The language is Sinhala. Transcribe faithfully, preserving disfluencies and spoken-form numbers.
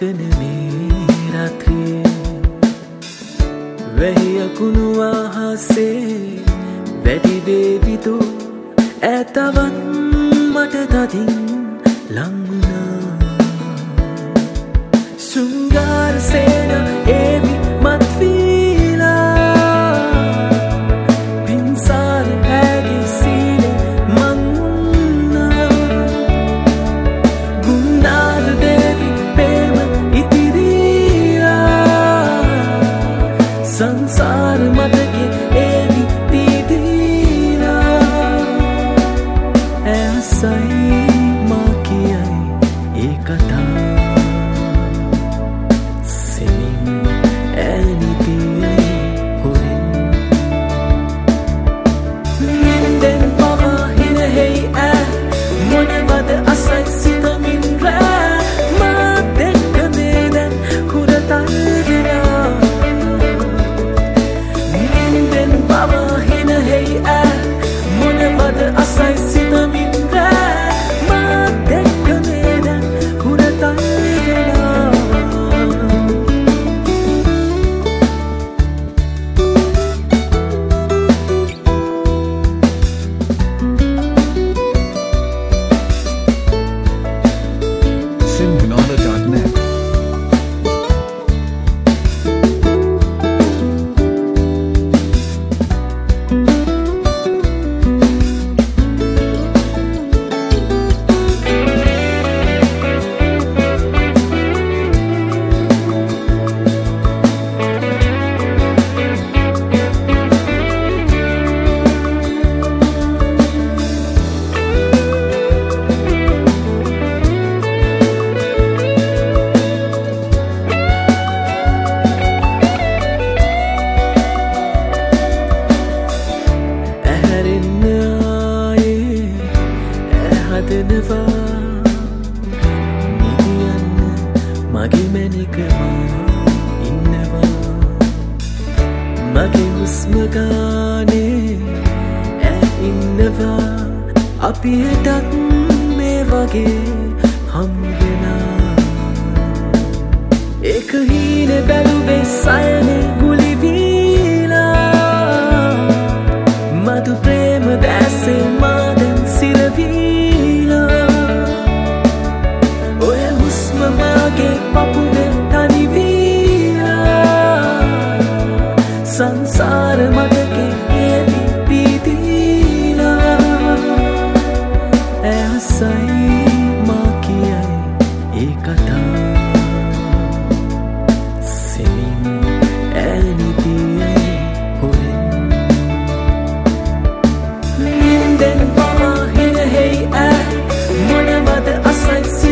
මකන මේ රාත්‍රියේ වැහි අකුණු ආහසේ වැඩි වේවිදු ඇතවත් මට තදින් ලං වුණා සුංගාර සේන ඒවි මත්වීලා පින්සාර හැගි සීන මන්නා ගුණාර දේවි ප්‍රේම ඉතිරියා සංසාර මතකේ ඒවි පීඩීලා ඇසයි මා කියයි ඒ කතා මගේ මැනිකමා ඉන්නවා මගේ හුස්ම ගානේ ඈ ඉන්නවා අපි හෙටත් මේ වගේ හම්බෙනා එක හීන බැලුවේ සයනේ ගුලි වීලා මధు ප්‍රේම දැසේ මා දැන් සිරවීලා ඔය හුස්ම මාගේ පපුවේ තනි වීලා සංසාර මතකේ ඒවි පීඩීලා ඇසයි මා කියයි ඒ කතා සෙමින් ඇනිතියි හොරෙන් නින්දෙන් පවා හින හෙයි ඈ මොනවද අසයි